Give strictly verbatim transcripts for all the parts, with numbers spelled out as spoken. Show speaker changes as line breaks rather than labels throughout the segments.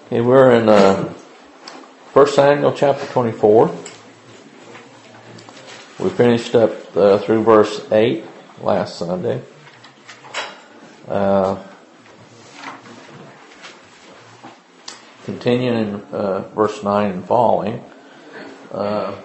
Okay, we're in uh, First Samuel chapter twenty-four. We finished up uh, through verse eight last Sunday. Uh, continuing in uh, verse nine and following, uh,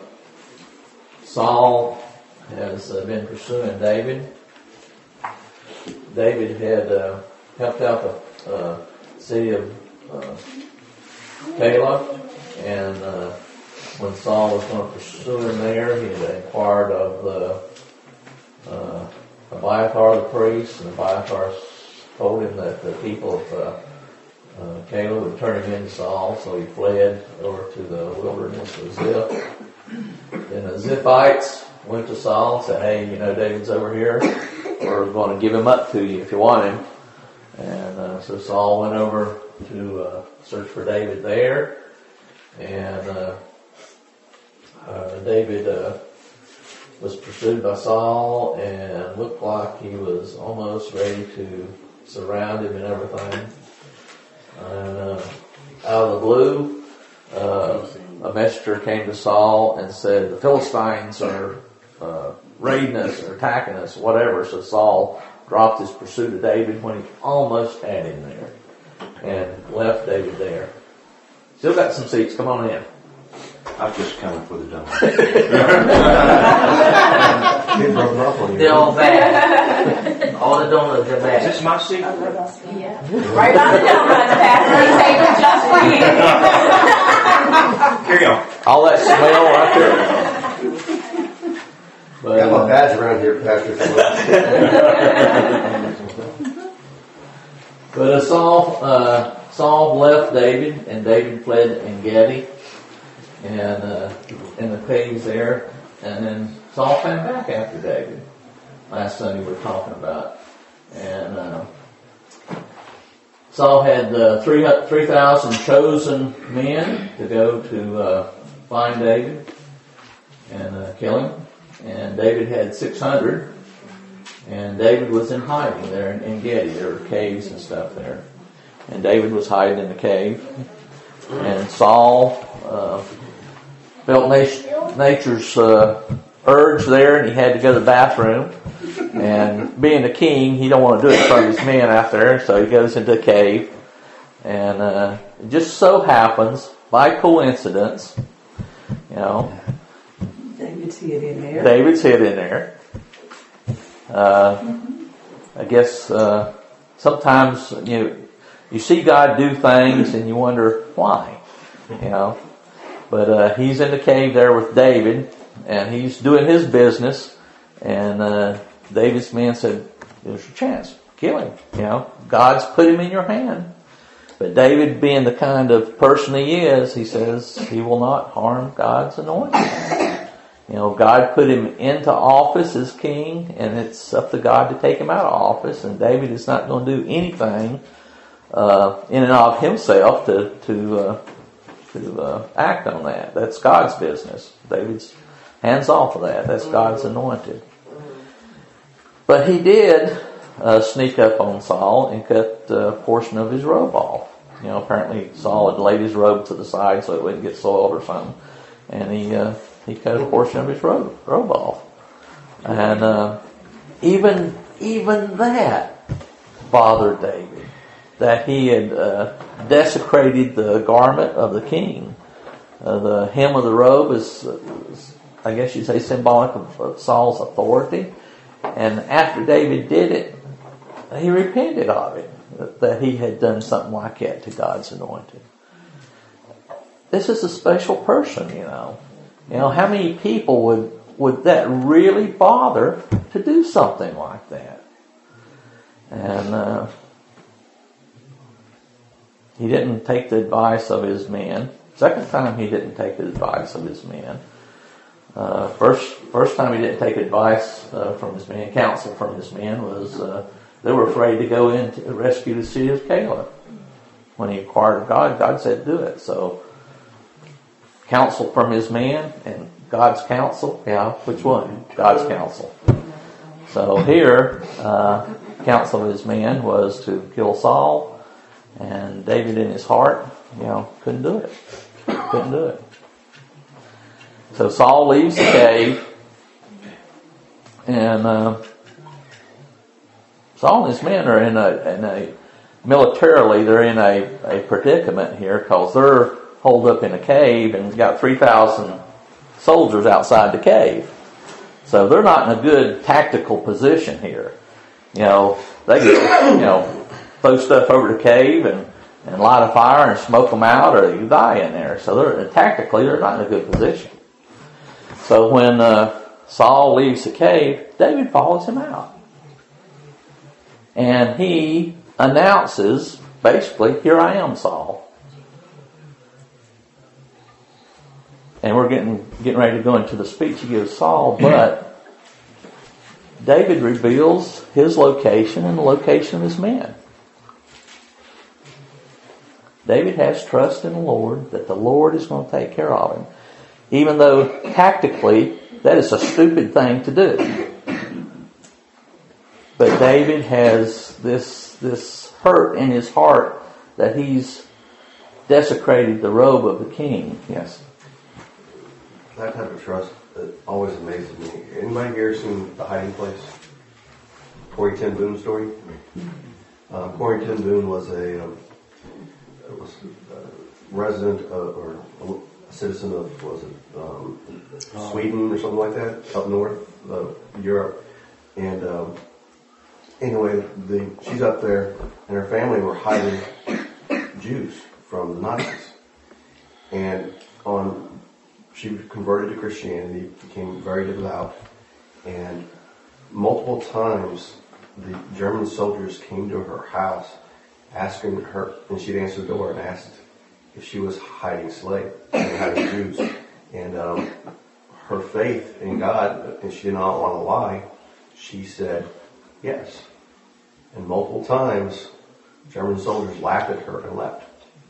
Saul has uh, been pursuing David. David had uh, helped out the uh, city of uh, Caleb, and uh, when Saul was going to pursue him there, he had inquired of the uh, Abiathar the priest, and Abiathar told him that the people of uh, uh, Caleb would turn him into Saul, so he fled over to the wilderness of Ziph. Then the Ziphites went to Saul and said, "Hey, you know, David's over here. We're going to give him up to you if you want him." And uh, so Saul went over to uh, search for David there, and uh, uh, David uh, was pursued by Saul and looked like he was almost ready to surround him and everything. And uh, out of the blue, uh, a messenger came to Saul and said, "The Philistines are uh, raiding us or attacking us," whatever. So Saul dropped his pursuit of David when he almost had him there, and left David there. Still got some seats. Come on in.
I was just coming for the donut.
They're all bad. All the donuts are bad.
Is this my seat?
Yeah. Right on the donuts, Pastor. He saved it just for you.
Carry on.
All that smell right there. But,
Got my
uh,
badge around here, Pastor.
but uh, Saul, uh, Saul left David, and David fled En Gedi, and uh, in the caves there. And then Saul came back after David. Last Sunday we were talking about, and uh, Saul had uh, three three thousand chosen men to go to uh, find David and uh, kill him. And David had six hundred, and David was in hiding there in En Gedi. There were caves and stuff there, and David was hiding in the cave. And Saul uh, felt nat- nature's uh, urge there, and he had to go to the bathroom. And being the king, he don't want to do it in front of his men out there, so he goes into a cave. And uh, it just so happens, by coincidence, you know,
David's hid in there.
David's hid in there. Uh, I guess uh, sometimes you know, you see God do things and you wonder why, you know. But uh, he's in the cave there with David, and he's doing his business. And uh, David's men said, "There's your chance, kill him." You know, God's put him in your hand. But David, being the kind of person he is, he says he will not harm God's anointed. You know, God put him into office as king, and it's up to God to take him out of office. And David is not going to do anything uh, in and of himself to to uh, to uh, act on that. That's God's business. David's hands off of that. That's God's anointed. But he did uh, sneak up on Saul and cut a portion of his robe off. You know, apparently Saul had laid his robe to the side so it wouldn't get soiled or something, and he. Uh, He cut a portion of his robe, robe off. And uh, even even that bothered David, that he had uh, desecrated the garment of the king. Uh, the hem of the robe is, is, I guess you'd say, symbolic of, of Saul's authority. And after David did it, he repented of it, that he had done something like that to God's anointed. This is a special person, you know. You know, how many people would, would that really bother to do something like that? And uh, he didn't take the advice of his men. Second time he didn't take the advice of his men. Uh, first first time he didn't take advice uh, from his men, counsel from his men, was uh, they were afraid to go in to rescue the city of Caleb. When he inquired of God, God said do it. So counsel from his man and God's counsel, yeah, which one? God's counsel. So here, uh, counsel of his man was to kill Saul, and David in his heart you know, couldn't do it. Couldn't do it. So Saul leaves the cave, and uh, Saul and his men are in a, in a militarily, they're in a, a predicament here because they're holed up in a cave and got three thousand soldiers outside the cave. So they're not in a good tactical position here. You know, they can, you know, throw stuff over the cave and, and light a fire and smoke them out, or you die in there. So they're tactically, they're not in a good position. So when uh, Saul leaves the cave, David follows him out. And he announces, basically, here I am, Saul. And we're getting getting ready to go into the speech he gives Saul, but David reveals his location and the location of his men. David has trust in the Lord that the Lord is going to take care of him, even though tactically that is a stupid thing to do. But David has this this hurt in his heart that he's desecrated the robe of the king. Yes.
That type of trust it always amazes me. Anybody here seen The Hiding Place? Corrie ten Boom story? Uh, Corrie ten Boom was a, um, was a resident of, or a citizen of, was it um, Sweden or something like that, up north, uh, Europe. And um, anyway, the, she's up there, and her family were hiding Jews from the Nazis. And on she converted to Christianity, became very devout, and multiple times the German soldiers came to her house asking her, and she'd answer the door and asked if she was hiding slaves and hiding Jews. And um, her faith in God, and she did not want to lie, she said yes. And multiple times German soldiers laughed at her and left.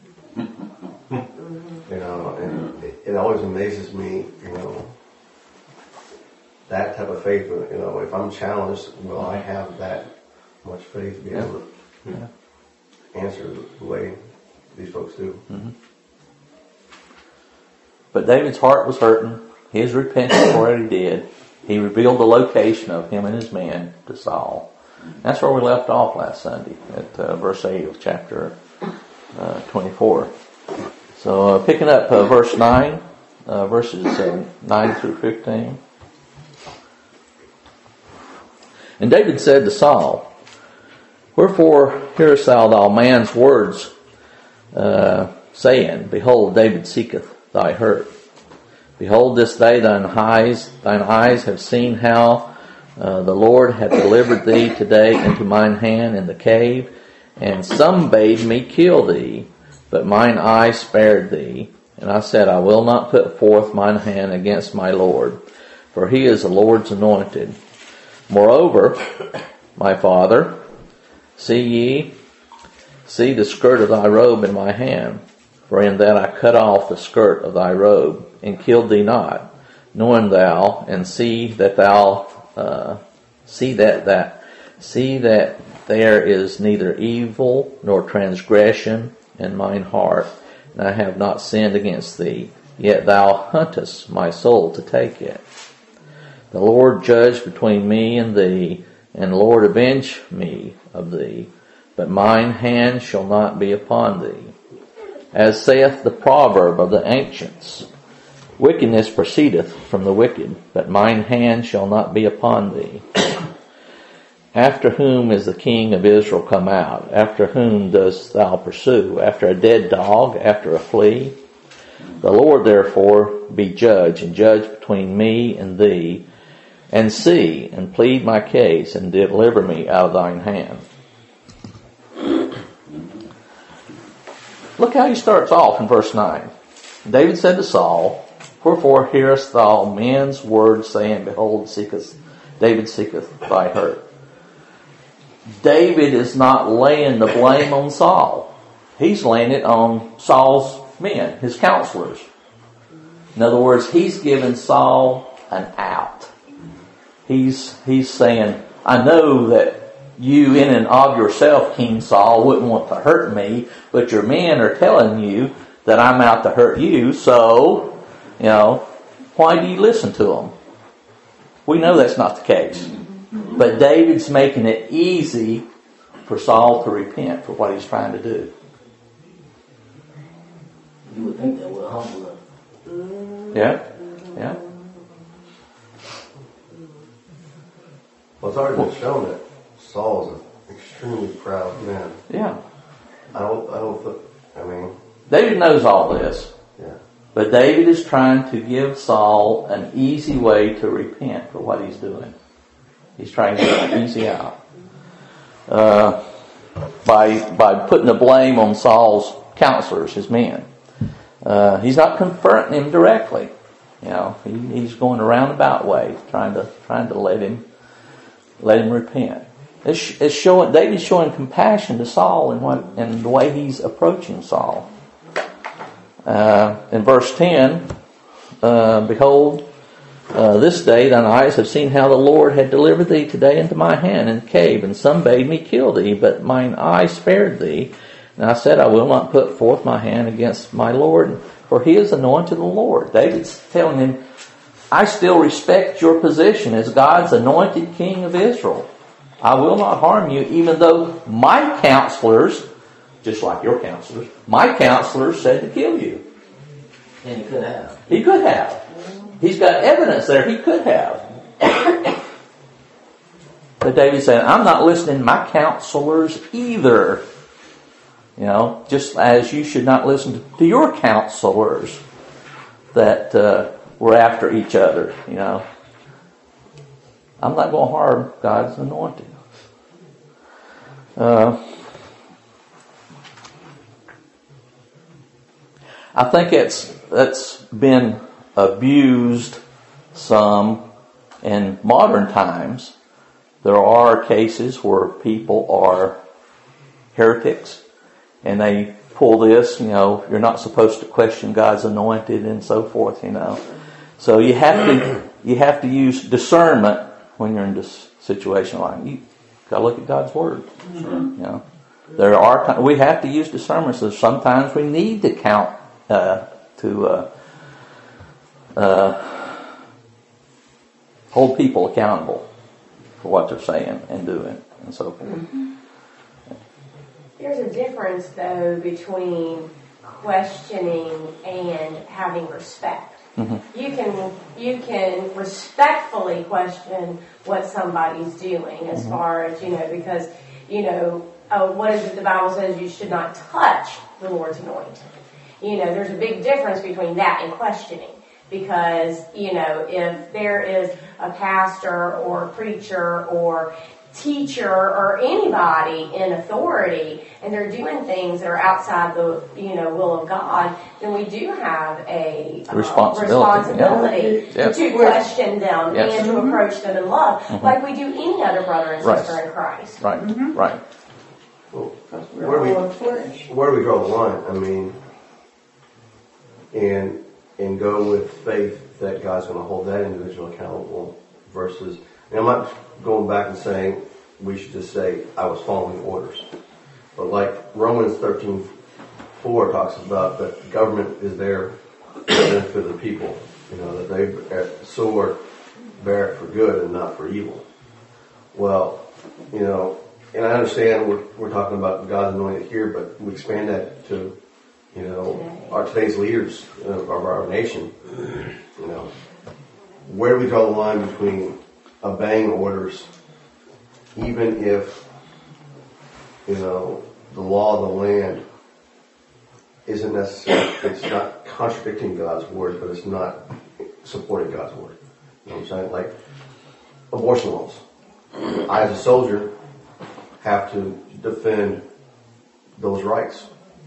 You know, and it, it always amazes me, you know, that type of faith. You know, if I'm challenged, will I have that much faith to be able to yeah. answer the way these folks do?
Mm-hmm. But David's heart was hurting. His repentance for what he did. He revealed the location of him and his men to Saul. That's where we left off last Sunday, at uh, verse eight of chapter uh, twenty-four. So uh, picking up uh, verse nine, uh, verses uh, nine through fifteen. And David said to Saul, Wherefore hearest thou thou man's words, uh, saying, Behold, David seeketh thy hurt. Behold, this day thine eyes, thine eyes have seen how uh, the Lord hath delivered thee today into mine hand in the cave, and some bade me kill thee, but mine eye spared thee. And I said, I will not put forth mine hand against my Lord, for he is the Lord's anointed. Moreover, my father, see ye, see the skirt of thy robe in my hand, for in that I cut off the skirt of thy robe, and killed thee not, knowing thou, and see that thou, uh, see that, that, see that there is neither evil nor transgression in mine heart, and I have not sinned against thee, yet thou huntest my soul to take it. The Lord judge between me and thee, and the Lord avenge me of thee, but mine hand shall not be upon thee. As saith the proverb of the ancients, wickedness proceedeth from the wicked, but mine hand shall not be upon thee. After whom is the king of Israel come out? After whom dost thou pursue? After a dead dog? After a flea? The Lord therefore be judge, and judge between me and thee, and see, and plead my case, and deliver me out of thine hand. Look how he starts off in verse nine. David said to Saul, Wherefore hearest thou men's words, saying, Behold, seeketh, David seeketh thy hurt. David is not laying the blame on Saul. He's laying it on Saul's men, his counselors. In other words, he's giving Saul an out. He's he's saying, I know that you in and of yourself, King Saul, wouldn't want to hurt me, but your men are telling you that I'm out to hurt you, so, you know, why do you listen to them? We know that's not the case. But David's making it easy for Saul to repent for what he's trying to do.
You would think that would humble him.
Yeah? Yeah?
Well, it's already been shown that Saul is an extremely proud man.
Yeah.
I don't, I don't think, I mean,
David knows all this.
yeah.
But David is trying to give Saul an easy way to repent for what he's doing. He's trying to get an easy out. Uh, by by putting the blame on Saul's counselors, his men. Uh, he's not confronting him directly. You know, he, he's going a roundabout way, trying to trying to let him let him repent. It's, it's showing David's showing compassion to Saul in what in the way he's approaching Saul. Uh, in verse ten, uh, behold, uh, this day thine eyes have seen how the Lord had delivered thee today into my hand in the cave, and some bade me kill thee, but mine eye spared thee. And I said, I will not put forth my hand against my Lord, for he is anointed the Lord. David's telling him, I still respect your position as God's anointed king of Israel. I will not harm you, even though my counselors, just like your counselors, my counselors said to kill you.
And he could have.
He could have. He's got evidence there. He could have. But David said, I'm not listening to my counselors either. You know, just as you should not listen to your counselors that uh, were after each other, you know. I'm not going to harm God's anointed. Uh, I think it's that's been abused some in modern times. There are cases where people are heretics and they pull this, you know, you're not supposed to question God's anointed and so forth, you know. So you have to you have to use discernment when you're in this situation. Like you gotta look at God's word. Sure. You know, there are we have to use discernment. So sometimes we need to count uh, to uh, uh, hold people accountable for what they're saying and doing and so forth. Mm-hmm.
There's a difference, though, between questioning and having respect. Mm-hmm. You can you can respectfully question what somebody's doing, as mm-hmm. far as, you know, because, you know, uh, what is it the Bible says you should not touch the Lord's anointed. You know, there's a big difference between that and questioning. Because, you know, if there is a pastor or a preacher or teacher or anybody in authority and they're doing things that are outside the, you know, will of God, then we do have a uh,
responsibility,
responsibility
yeah.
to yes. question them
yes.
and to
mm-hmm.
approach them in love, mm-hmm. like we do any other brother and sister
right.
in Christ.
Right, mm-hmm. right.
Well, where do we where do we draw the line? I mean, and and go with faith that God's going to hold that individual accountable versus, and I'm not going back and saying we should just say I was following orders, but like Romans thirteen four talks about that government is there for the benefit of the people, you know, that they sword bear it for good and not for evil. Well, you know, and I understand we're we're talking about God's anointed here, but we expand that to, you know, our today's leaders of our nation. You know, where do we draw the line between obeying orders, even if, you know, the law of the land isn't necessarily, it's not contradicting God's word, but it's not supporting God's word. You know what I'm saying? Like abortion laws. I, as a soldier, have to defend those rights,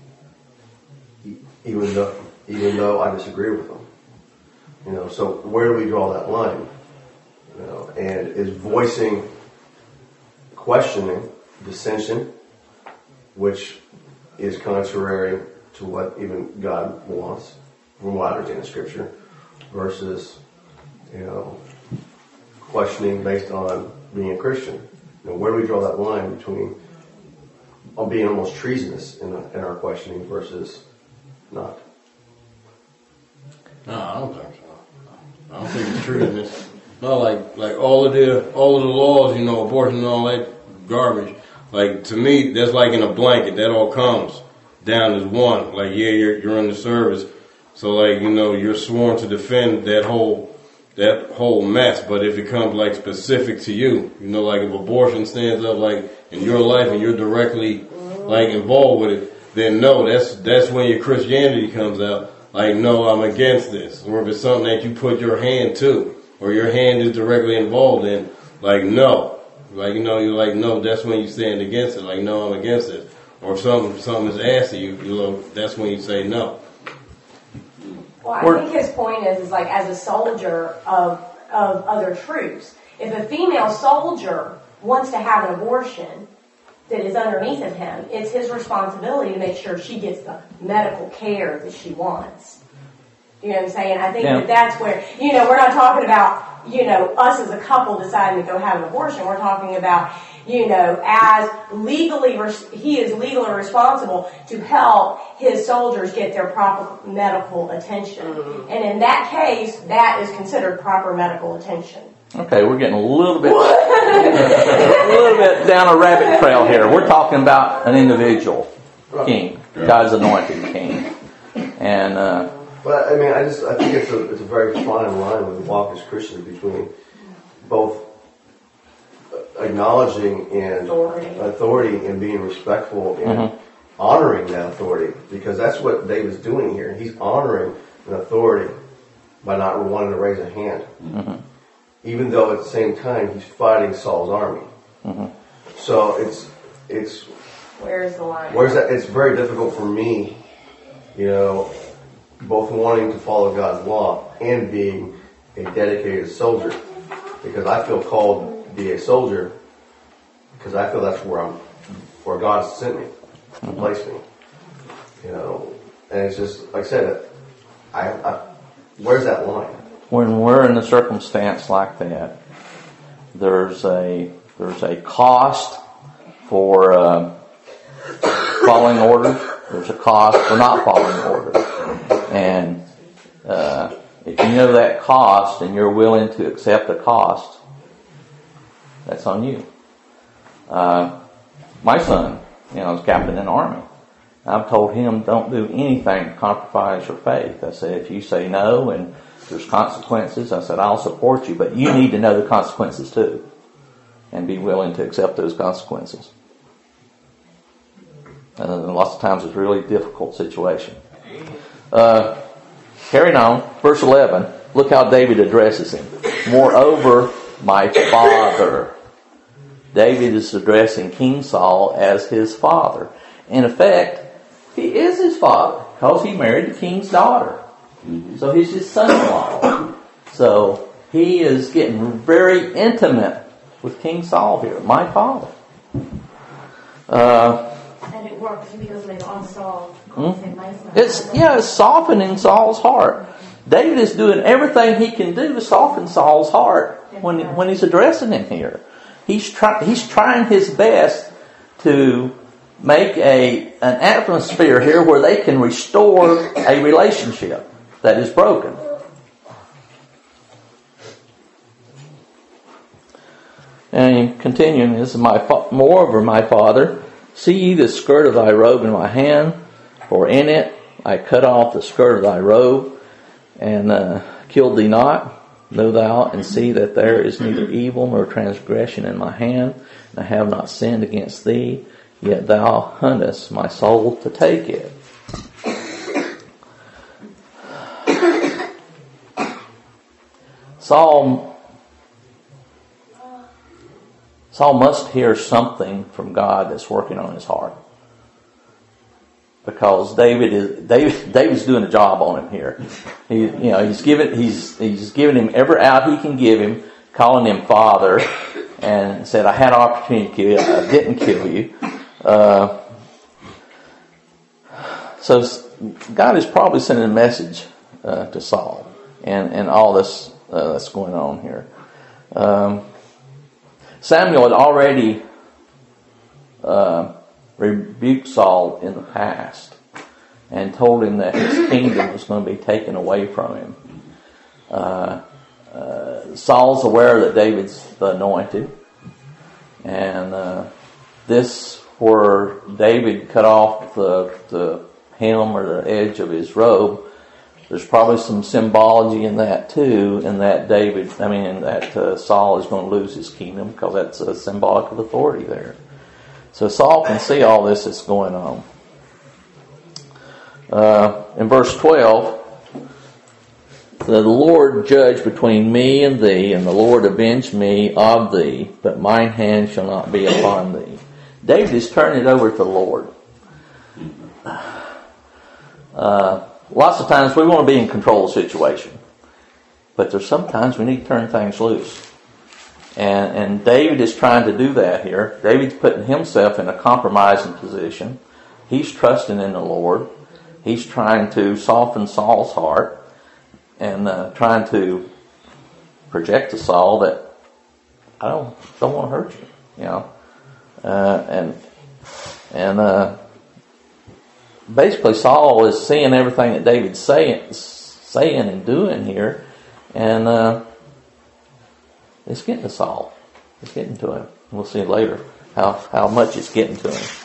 even though even though I disagree with them. You know, so where do we draw that line? You know, and is voicing questioning dissension, which is contrary to what even God wants, from what I understand in Scripture, versus, you know, questioning based on being a Christian. You know, where do we draw that line between being almost treasonous in, in our questioning versus not?
No, I don't think so. I don't think it's treasonous. No, like like all of the all of the laws, you know, abortion and all that garbage. Like to me, that's like in a blanket. That all comes down as one. Like yeah, you're you're in the service, so like you know you're sworn to defend that whole that whole mess. But if it comes like specific to you, you know, like if abortion stands up like in your life and you're directly like involved with it, then no, that's that's when your Christianity comes out. Like no, I'm against this. Or if it's something that you put your hand to, or your hand is directly involved in, like no. Like, you know, you're like, no, that's when you stand against it. Like, no, I'm against it. Or if something, something is asked of you, you know, that's when you say no.
Well, I think his point is, is like, as a soldier of, of other troops, if a female soldier wants to have an abortion that is underneath of him, it's his responsibility to make sure she gets the medical care that she wants. You know what I'm saying? I think yeah. that that's where, you know, we're not talking about, you know, us as a couple deciding to go have an abortion. We're talking about, you know, as legally, he is legally responsible to help his soldiers get their proper medical attention. Mm-hmm. And in that case, that is considered proper medical attention.
Okay, we're getting a little bit, a little bit down a rabbit trail here. We're talking about an individual king, God's anointed king. And, uh,
But I mean, I just I think it's a it's a very fine line with the walk as Christians between both acknowledging and
authority,
authority and being respectful and mm-hmm. honoring that authority, because that's what David's doing here. He's honoring an authority by not wanting to raise a hand, mm-hmm. even though at the same time he's fighting Saul's army. Mm-hmm. So it's it's
where's the line?
Where's that? It's very difficult for me, you know, both wanting to follow God's law and being a dedicated soldier, because I feel called to be a soldier because I feel that's where I'm, where God sent me, and placed me, you know. And it's just like I said, I, I where's that line?
When we're in a circumstance like that, there's a there's a cost for uh, following orders. There's a cost for not following orders. And uh, if you know that cost and you're willing to accept the cost, that's on you. Uh, my son, you know, is captain in the army. I've told him, don't do anything to compromise your faith. I said, if you say no and there's consequences, I said, I'll support you, but you need to know the consequences too, and be willing to accept those consequences. And lots of times it's a really difficult situation. Uh, carrying on, verse eleven, look how David addresses him. Moreover, my father. David is addressing King Saul as his father. In effect, he is his father because he married the king's daughter. So he's his son-in-law. So he is getting very intimate with King Saul here. My father. Uh,
and it works because later on Saul
hmm? It's yeah, it's softening Saul's heart. David is doing everything he can do to soften Saul's heart when when he's addressing him here. He's trying he's trying his best to make a an atmosphere here where they can restore a relationship that is broken. And continuing, this is my fa- moreover, my father, see ye the skirt of thy robe in my hand, for in it I cut off the skirt of thy robe, and uh, killed thee not. Know thou and see that there is neither evil nor transgression in my hand, and I have not sinned against thee, yet thou huntest my soul to take it. Saul Saul must hear something from God that's working on his heart, because David is David David's doing a job on him here. He you know he's giving he's he's giving him every out he can give him, calling him father, and said, "I had an opportunity to kill you, I didn't kill you." Uh, so God is probably sending a message uh, to Saul, and and all this uh, that's going on here. Um, Samuel had already uh, rebuked Saul in the past and told him that his kingdom was going to be taken away from him. Uh, uh, Saul's aware that David's the anointed, and uh, this where David cut off the, the hem or the edge of his robe. There's probably some symbology in that too, in that David, I mean, that uh, Saul is going to lose his kingdom because that's a symbolic of authority there. So Saul can see all this that's going on. Uh, in verse twelve, the Lord judge between me and thee, and the Lord avenge me of thee, but mine hand shall not be upon thee. David is turning it over to the Lord. Uh, lots of times we want to be in control of the situation, but there's sometimes we need to turn things loose. And, and David is trying to do that here. David's putting himself in a compromising position. He's trusting in the Lord. He's trying to soften Saul's heart and uh, trying to project to Saul that I don't don't want to hurt you, you know. Uh, and and uh, basically Saul is seeing everything that David's saying, saying and doing here, and uh, it's getting to Saul. It's getting to him. We'll see later how how much it's getting to him.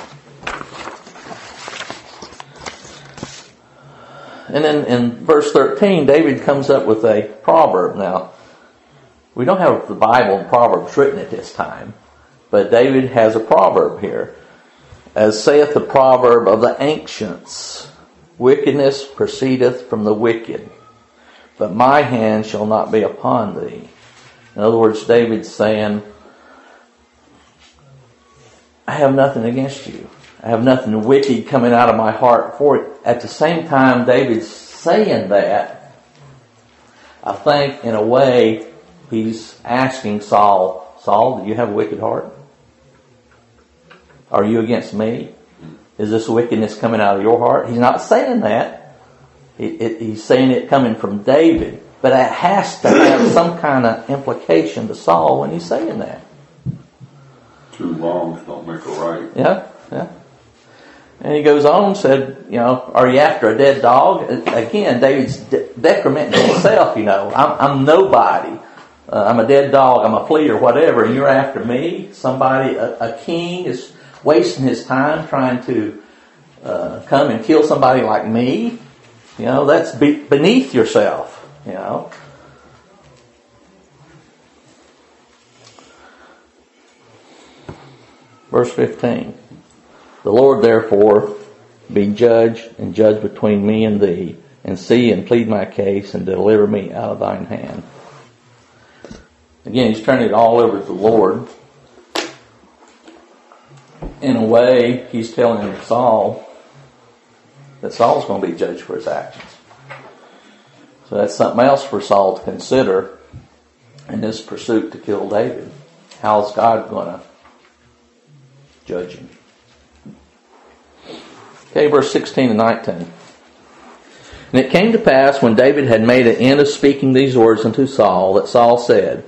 And then in verse thirteen, David comes up with a proverb. Now, we don't have the Bible and Proverbs written at this time, but David has a proverb here. As saith the proverb of the ancients, wickedness proceedeth from the wicked, but my hand shall not be upon thee. In other words, David's saying, I have nothing against you. I have nothing wicked coming out of my heart for it. At the same time, David's saying that, I think in a way he's asking Saul, Saul, do you have a wicked heart? Are you against me? Is this wickedness coming out of your heart? He's not saying that. It, it, he's saying it coming from David. But it has to have some kind of implication to Saul when he's saying that.
Two wrongs don't make a right.
Yeah, yeah. And he goes on and said, you know, are you after a dead dog? Again, David's de- decrementing himself, you know. I'm, I'm nobody. Uh, I'm a dead dog. I'm a flea or whatever. And you're after me? Somebody, a, a king is wasting his time trying to uh, come and kill somebody like me? You know, that's be- beneath yourself, you know. Verse fifteen. The Lord therefore be judge and judge between me and thee, and see and plead my case and deliver me out of thine hand. Again, he's turning it all over to the Lord. In a way, he's telling Saul that Saul's going to be judged for his actions. So that's something else for Saul to consider in this pursuit to kill David. How's God going to judge him? Okay, verse sixteen and nineteen. And it came to pass when David had made an end of speaking these words unto Saul, that Saul said,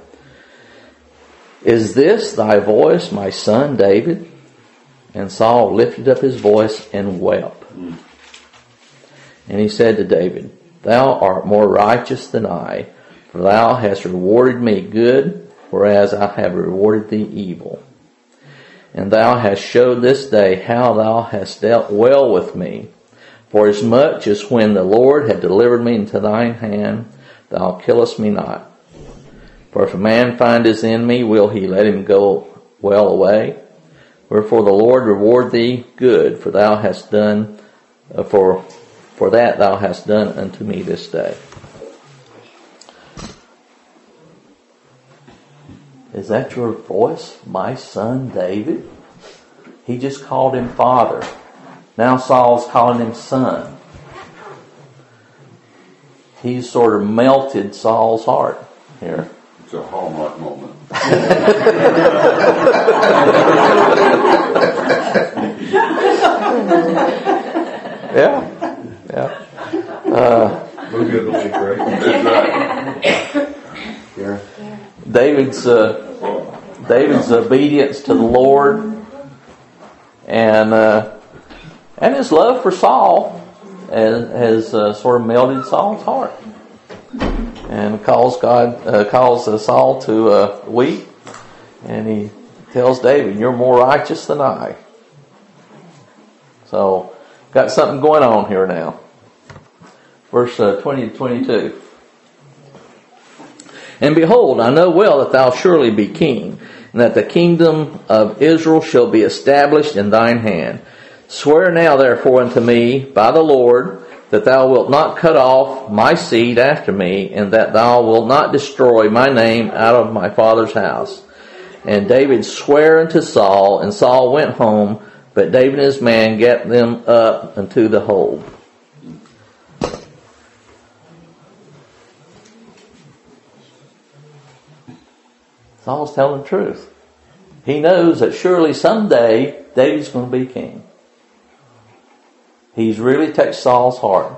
Is this thy voice, my son David? And Saul lifted up his voice and wept. Mm. And he said to David, Thou art more righteous than I, for thou hast rewarded me good, whereas I have rewarded thee evil. And thou hast showed this day how thou hast dealt well with me. For as much as when the Lord had delivered me into thine hand, thou killest me not. For if a man find his enemy, will he let him go well away? Wherefore the Lord reward thee good, for thou hast done, uh, for for that thou hast done unto me this day. Is that your voice, my son David? He just called him father. Now Saul's calling him son. He's sort of melted Saul's heart here.
It's a hallmark moment.
yeah, yeah. Uh,
Movie of the week, right?
Exactly.
Yeah.
David's uh, David's obedience to the Lord, and uh, and his love for Saul has, has uh, sort of melted Saul's heart, and calls God uh, calls uh, Saul to uh, weep, and he tells David, "You're more righteous than I." So, got something going on here now. Verse uh, twenty to twenty-two. And behold, I know well that thou surely be king, and that the kingdom of Israel shall be established in thine hand. Swear now therefore unto me by the Lord, that thou wilt not cut off my seed after me, and that thou wilt not destroy my name out of my father's house. And David sware unto Saul, and Saul went home, but David and his man gat them up unto the hold. Saul's telling the truth. He knows that surely someday David's going to be king. He's really touched Saul's heart.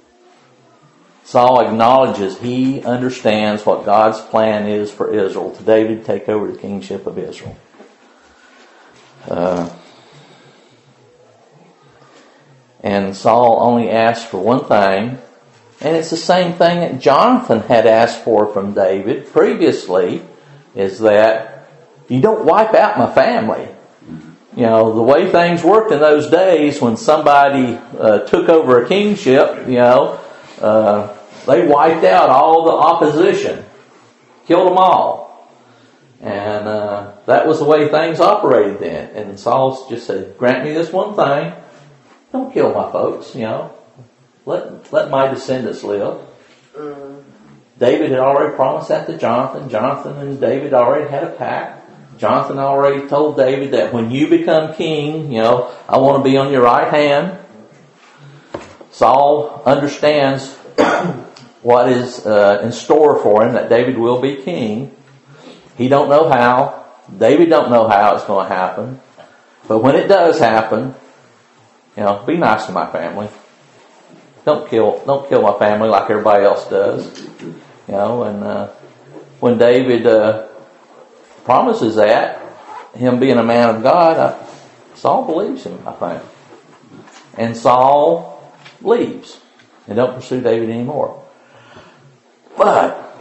Saul acknowledges he understands what God's plan is for Israel, to David take over the kingship of Israel. Uh, and Saul only asked for one thing, and it's the same thing that Jonathan had asked for from David previously, is that you don't wipe out my family. You know, the way things worked in those days when somebody uh, took over a kingship, you know, uh, they wiped out all the opposition, killed them all. And uh, that was the way things operated then. And Saul just said, grant me this one thing, don't kill my folks, you know, let, let my descendants live. David had already promised that to Jonathan. Jonathan and David already had a pact. Jonathan already told David that when you become king, you know, I want to be on your right hand. Saul understands what is uh, in store for him, that David will be king. He don't know how. David don't know how it's going to happen. But when it does happen, you know, be nice to my family. Don't kill, don't kill my family like everybody else does. You know, and uh, when David uh, promises that, him being a man of God, I, Saul believes him, I think. And Saul leaves and don't pursue David anymore. But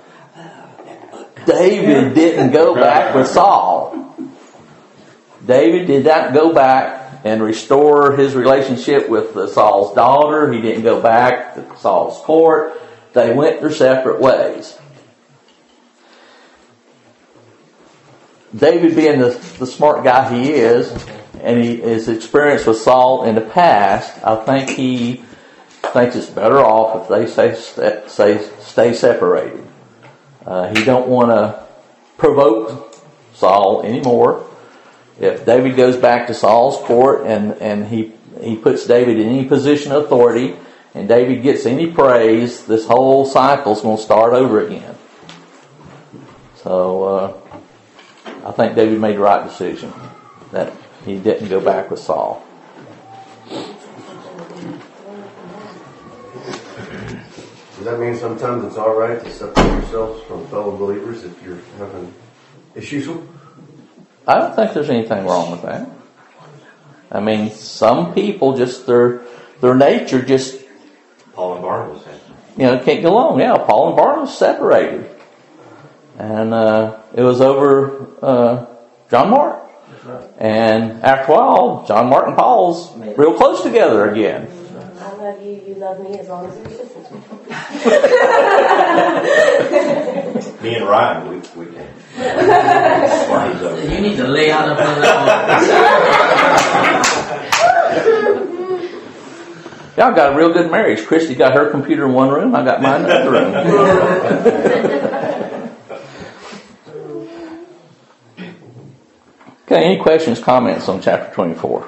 David didn't go back with Saul. David did not go back and restore his relationship with uh, Saul's daughter. He didn't go back to Saul's court. They went their separate ways. David, being the, the smart guy he is, and he, his experience with Saul in the past, I think he thinks it's better off if they say, say stay separated. Uh, he don't want to provoke Saul anymore. If David goes back to Saul's court and, and he he puts David in any position of authority, and David gets any praise, this whole cycle is going to start over again. So uh, I think David made the right decision that he didn't go back with Saul.
Does that mean sometimes it's all right to separate yourselves from fellow believers if you're having issues with them?
I don't think there's anything wrong with that. I mean, some people just, their their nature just,
Paul and Barnabas had.
you know, can't get along. Yeah, Paul and Barnabas separated. And uh, it was over uh, John Mark. And after a while, John Mark and Paul's real close together again.
I love you, you love me as long as you're sisters.
Me and Ryan, we we can.
You need to lay out of that.
Y'all got a real good marriage. Christy got her computer in one room. I got mine in the other room. Okay, any questions, comments on chapter twenty-four?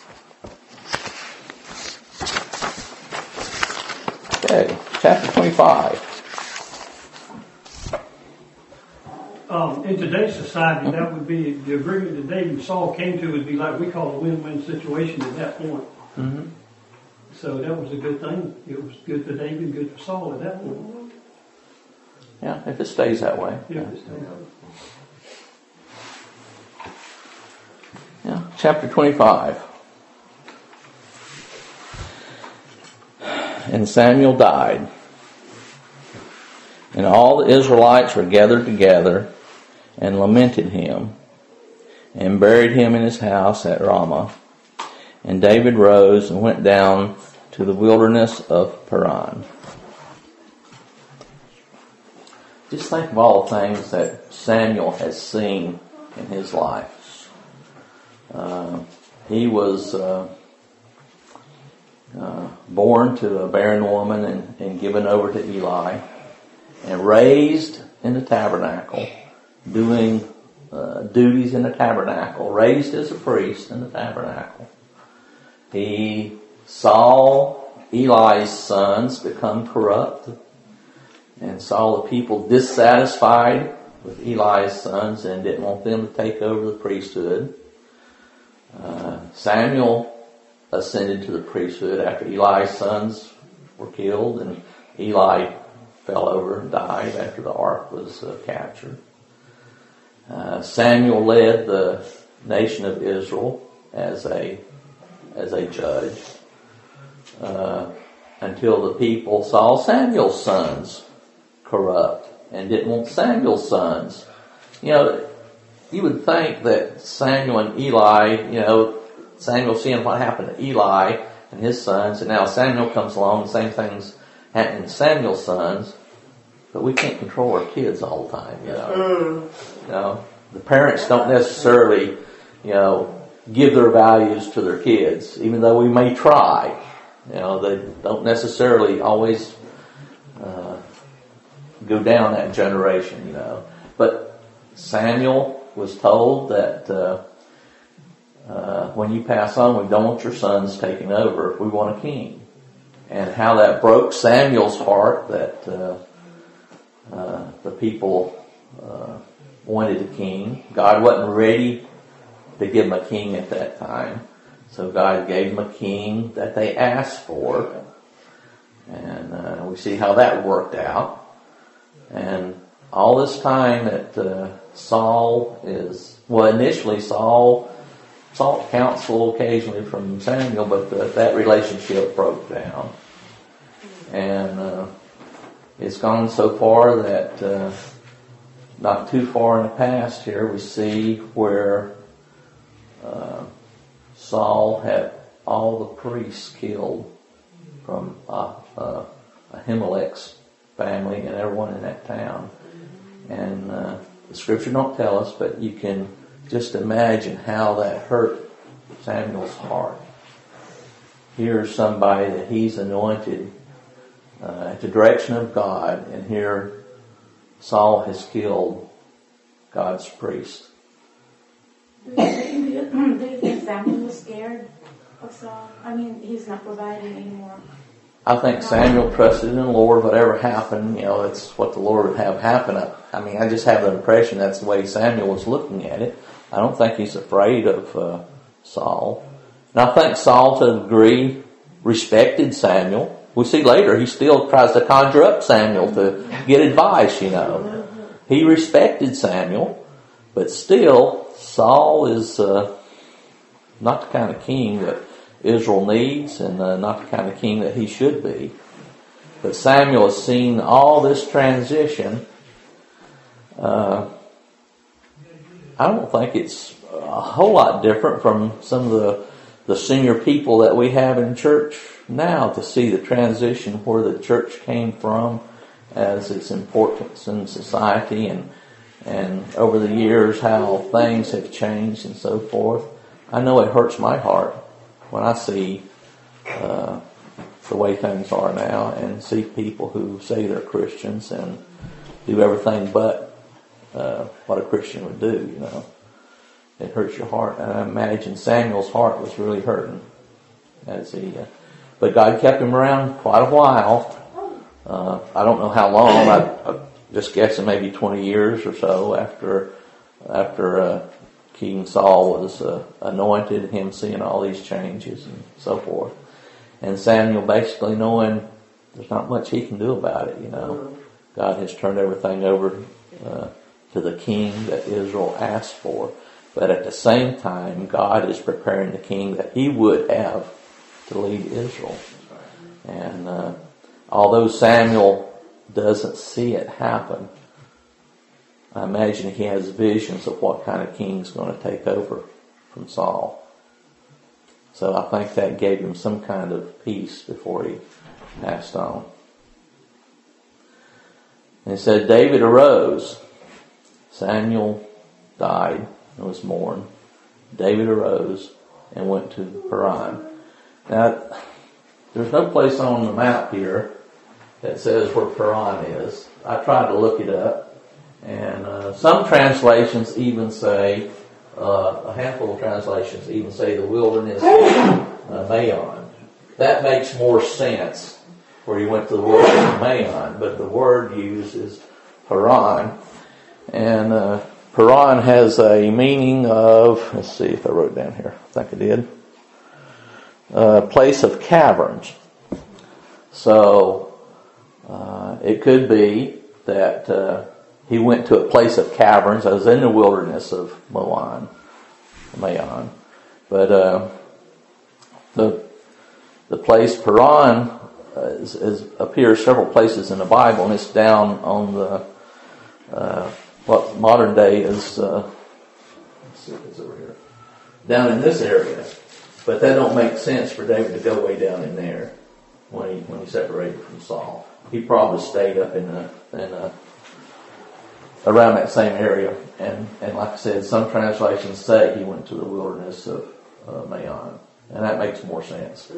Okay, chapter twenty-five.
Um, in today's society, that would be the agreement that David and Saul came to would be like we call a win-win situation at that point.
Mm-hmm.
So that was a good thing. It was good for David, good for Saul at that point.
Yeah, if it stays that way.
Yeah.
chapter twenty-five. And Samuel died, and all the Israelites were gathered together and lamented him, and buried him in his house at Ramah. And David rose and went down to the wilderness of Paran. Just think of all the things that Samuel has seen in his life. Uh, he was uh, uh, born to a barren woman and, and given over to Eli, and raised in the tabernacle, doing uh, duties in the tabernacle, raised as a priest in the tabernacle. He saw Eli's sons become corrupt, and saw the people dissatisfied with Eli's sons and didn't want them to take over the priesthood. Uh, Samuel ascended to the priesthood after Eli's sons were killed, and Eli fell over and died after the ark was uh, captured. Uh, Samuel led the nation of Israel as a as a judge uh, until the people saw Samuel's sons corrupt and didn't want Samuel's sons. You know, you would think that Samuel and Eli, you know, Samuel seeing what happened to Eli and his sons, and now Samuel comes along, the same things happen to Samuel's sons, but we can't control our kids all the time, you know. You know, the parents don't necessarily, you know, give their values to their kids, even though we may try. You know, they don't necessarily always uh, go down that generation, you know. But Samuel was told that uh, uh, when you pass on, we don't want your sons taking over. We want a king. And how that broke Samuel's heart that uh, uh, the people uh, wanted a king. God wasn't ready to give him a king at that time. So God gave him a king that they asked for. And uh, we see how that worked out. And all this time that uh, Saul is, well, initially Saul sought counsel occasionally from Samuel, but the, that relationship broke down. And uh, it's gone so far that uh, not too far in the past here we see where uh, Saul had all the priests killed from uh, uh, Ahimelech's family and everyone in that town. And uh, the scripture don't tell us, but you can just imagine how that hurt Samuel's heart. Here's somebody that he's anointed uh, at the direction of God, and here Saul has killed God's priest.
Do you, do you think Samuel was scared of Saul? I mean, he's not providing anymore.
I think Samuel trusted in the Lord. Whatever happened, you know, it's what the Lord would have happen. I mean, I just have the impression that's the way Samuel was looking at it. I don't think he's afraid of uh, Saul. And I think Saul, to a degree, respected Samuel. We see later he still tries to conjure up Samuel to get advice, you know. He respected Samuel, but still, Saul is uh, not the kind of king that Israel needs, and uh, not the kind of king that he should be. But Samuel has seen all this transition. Uh, I don't think it's a whole lot different from some of the, the senior people that we have in church now, to see the transition where the church came from as its importance in society, and and over the years how things have changed and so forth. I know it hurts my heart when I see uh, the way things are now, and see people who say they're Christians and do everything but uh, what a Christian would do, you know. It hurts your heart. And I imagine Samuel's heart was really hurting as he, uh, but God kept him around quite a while. Uh, I don't know how long. I, I'm just guessing maybe twenty years or so after after uh, King Saul was uh, anointed, him seeing all these changes and so forth. And Samuel basically knowing there's not much he can do about it, you know. God has turned everything over uh, to the king that Israel asked for. But at the same time, God is preparing the king that he would have to lead Israel. And uh, although Samuel doesn't see it happen, I imagine he has visions of what kind of king's going to take over from Saul. So I think that gave him some kind of peace before he passed on. And it said, David arose. Samuel died and was mourned. David arose and went to Paran. Now, there's no place on the map here that says where Paran is. I tried to look it up. And uh, some translations even say, uh, a handful of translations even say the wilderness of uh, Maon. That makes more sense where he went to the wilderness of Maon, but the word used is Paran. And uh, Paran has a meaning of, let's see if I wrote it down here. I think I did. A place of caverns. So uh, it could be that uh, he went to a place of caverns. I was in the wilderness of Maon, Maon. But uh, the the place Paran uh, is, is, appears several places in the Bible, and it's down on the uh, what modern day is. Uh, let's see if it's over here. Down in this area, but that don't make sense for David to go way down in there when he when he separated from Saul. He probably stayed up in the in the around that same area, and, and like I said, some translations say he went to the wilderness of uh, Maon, and that makes more sense.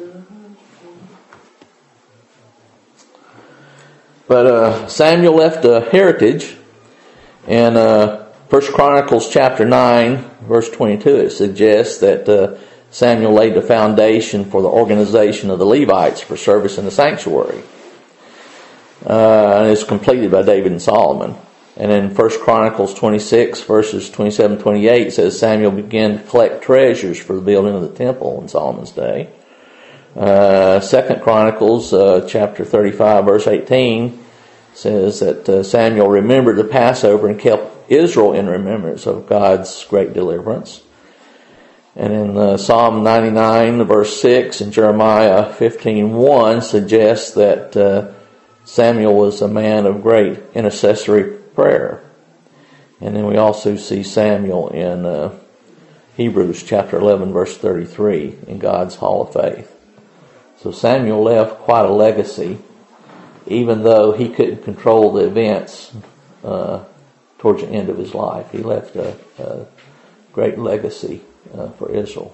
But uh, Samuel left a heritage, and uh, First Chronicles chapter nine, verse twenty-two, it suggests that uh, Samuel laid the foundation for the organization of the Levites for service in the sanctuary. Uh, and it's completed by David and Solomon. And in First Chronicles twenty-six, verses twenty-seven to twenty-eight, it says Samuel began to collect treasures for the building of the temple in Solomon's day. Uh, Second Chronicles uh, chapter thirty-five, verse eighteen, says that uh, Samuel remembered the Passover and kept Israel in remembrance of God's great deliverance. And in uh, Psalm ninety-nine, verse six, and Jeremiah fifteen, one suggests that uh, Samuel was a man of great intercessory prayer. And then we also see Samuel in uh, Hebrews chapter eleven, verse thirty-three, in God's Hall of Faith. So Samuel left quite a legacy, even though he couldn't control the events uh, towards the end of his life. He left a, a great legacy uh, for Israel.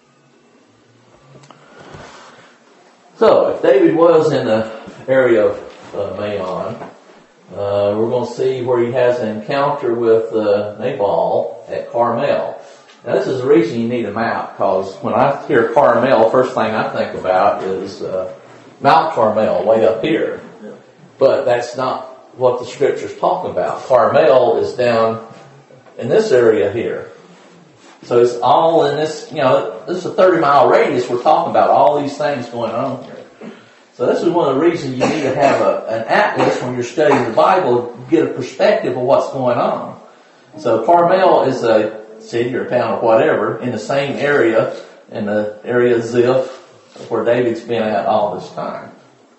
So, if David was in the area of uh, Maon, uh, we're going to see where he has an encounter with uh, Nabal at Carmel. Now, this is the reason you need a map, because when I hear Carmel, first thing I think about is uh, Mount Carmel, way up here. But that's not what the Scripture's talking about. Carmel is down in this area here. So it's all in this, you know, this is a thirty mile radius we're talking about, all these things going on here. So this is one of the reasons you need to have a, an atlas when you're studying the Bible to get a perspective of what's going on. So Carmel is a city or town or whatever in the same area, in the area of Ziph, where David's been at all this time.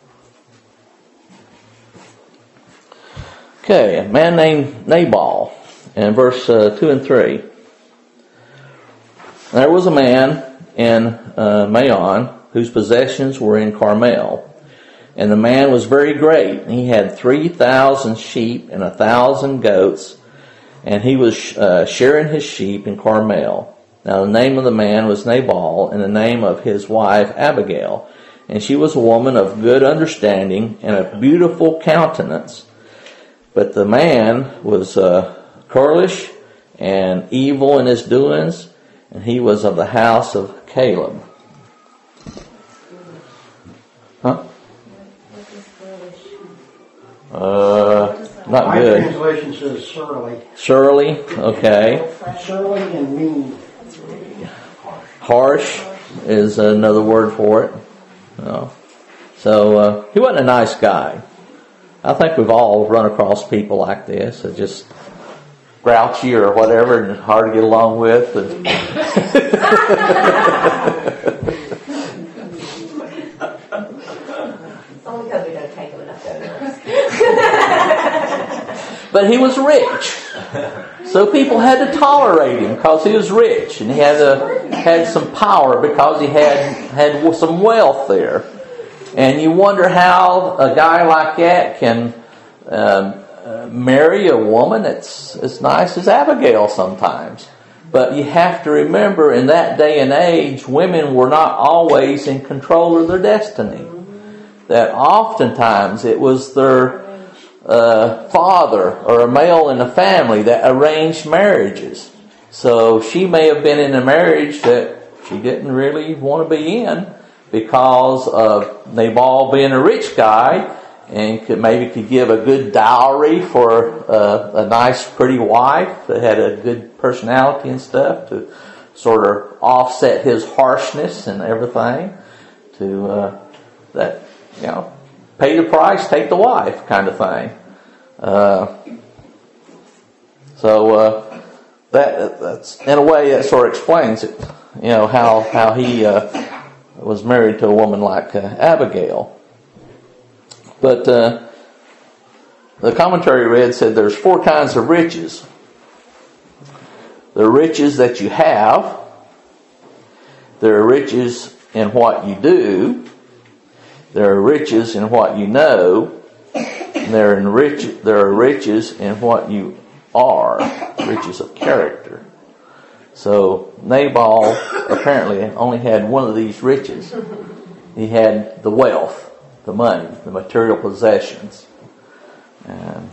Okay, a man named Nabal, in verse uh, two and three. There was a man in uh, Maon whose possessions were in Carmel. And the man was very great. He had three thousand sheep and a thousand goats, and he was uh, sharing his sheep in Carmel. Now the name of the man was Nabal, and the name of his wife Abigail. And she was a woman of good understanding and a beautiful countenance. But the man was uh, churlish and evil in his doings, and he was of the house of Caleb. Huh? Uh, not
My
good.
translation says surly.
Surly, okay.
Surly and mean.
Harsh is another word for it. No. So uh, he wasn't a nice guy. I think we've all run across people like this that just grouchy or whatever and hard to get along with. And
Only because we don't take him enough donuts.
But he was rich. So people had to tolerate him because he was rich and he had a, had some power because he had had some wealth there. And you wonder how a guy like that can um, uh, marry a woman that's as nice as Abigail sometimes. But you have to remember, in that day and age, women were not always in control of their destiny. That oftentimes it was their uh, father or a male in the family that arranged marriages. So she may have been in a marriage that she didn't really want to be in because of Nabal being a rich guy and could maybe could give a good dowry for uh, a nice, pretty wife that had a good personality and stuff to sort of offset his harshness and everything. To uh, that, you know, pay the price, take the wife, kind of thing. Uh, so uh, that that's in a way that sort of explains it. You know how how he uh, was married to a woman like uh, Abigail. But uh, the commentary read said there's four kinds of riches. There are riches that you have. There are riches in what you do. There are riches in what you know. And there are rich, there are riches in what you are. Riches of character. So Nabal apparently only had one of these riches. He had the wealth. The money, the material possessions. And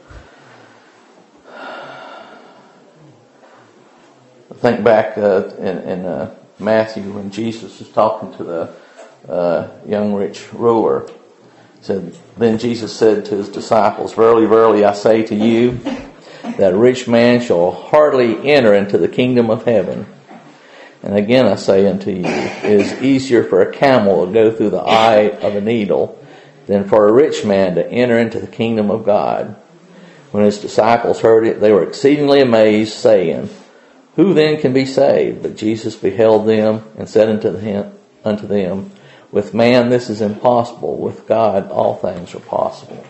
I think back uh, in, in uh, Matthew when Jesus was talking to the uh, young rich ruler. He said, then Jesus said to his disciples, verily, verily, I say to you, that a rich man shall hardly enter into the kingdom of heaven. And again I say unto you, it is easier for a camel to go through the eye of a needle than for a rich man to enter into the kingdom of God. When his disciples heard it, they were exceedingly amazed, saying, who then can be saved? But Jesus beheld them and said unto them, unto them, with man this is impossible, with God all things are possible.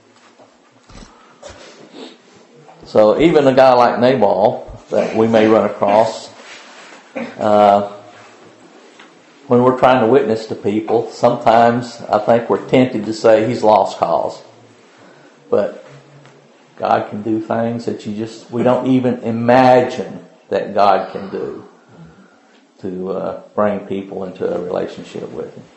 So even a guy like Nabal that we may run across, Uh, when we're trying to witness to people, sometimes I think we're tempted to say he's lost cause. But God can do things that you just, we don't even imagine that God can do to uh, bring people into a relationship with Him.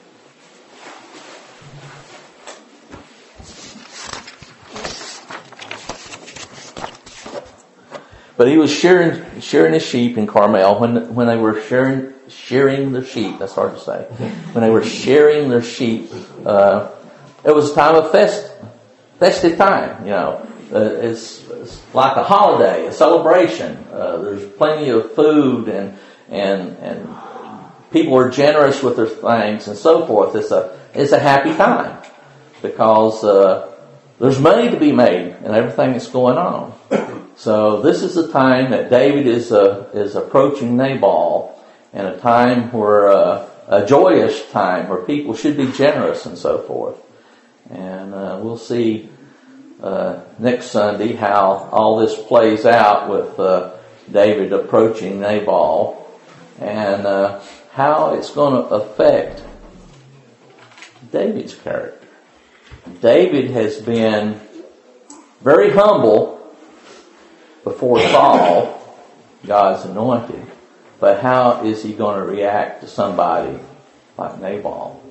But he was shearing, shearing his sheep in Carmel when when they were shearing shearing their sheep. That's hard to say. When they were shearing their sheep, uh, it was a time of fest, festive time. You know, uh, it's, it's like a holiday, a celebration. Uh, there's plenty of food and and and people are generous with their things and so forth. It's a it's a happy time because uh, there's money to be made and everything that's going on. So this is the time that David is uh, is approaching Nabal, and a time where uh, a joyous time where people should be generous and so forth. And uh, we'll see uh, next Sunday how all this plays out with uh, David approaching Nabal, and uh, how it's going to affect David's character. David has been very humble before Saul, God's anointed. But how is he going to react to somebody like Nabal?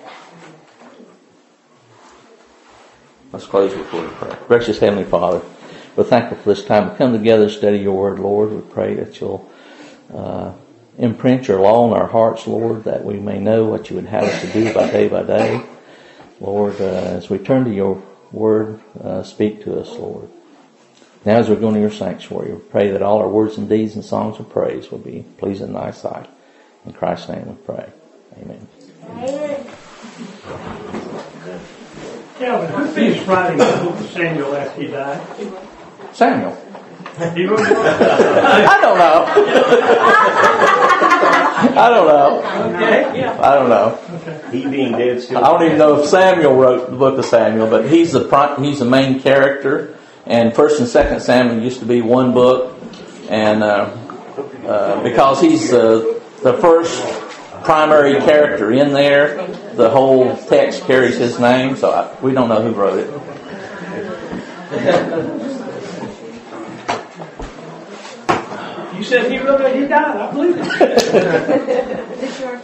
Let's close with a word of prayer. Gracious Heavenly Father, we're thankful for this time to come together and study your word, Lord. We pray that you'll uh, imprint your law on our hearts, Lord, that we may know what you would have us to do by day by day. Lord, uh, as we turn to your word, uh, speak to us, Lord. Now as we're going to your sanctuary, we pray that all our words and deeds and songs of praise will be pleasing in thy sight. In Christ's name we pray. Amen.
Amen.
Calvin, who finished writing the book of Samuel after he died?
Samuel.
He wrote it.
I don't know. I don't know.
Okay, yeah.
I don't know.
Okay.
He being dead still.
I don't even know if Samuel wrote the book of Samuel, but he's the pri- he's the main character. And First and Second Samuel used to be one book, and uh, uh, because he's the the first primary character in there, the whole text carries his name. So I, we don't know who wrote it.
You said he wrote it, he died. I believe it.
Did you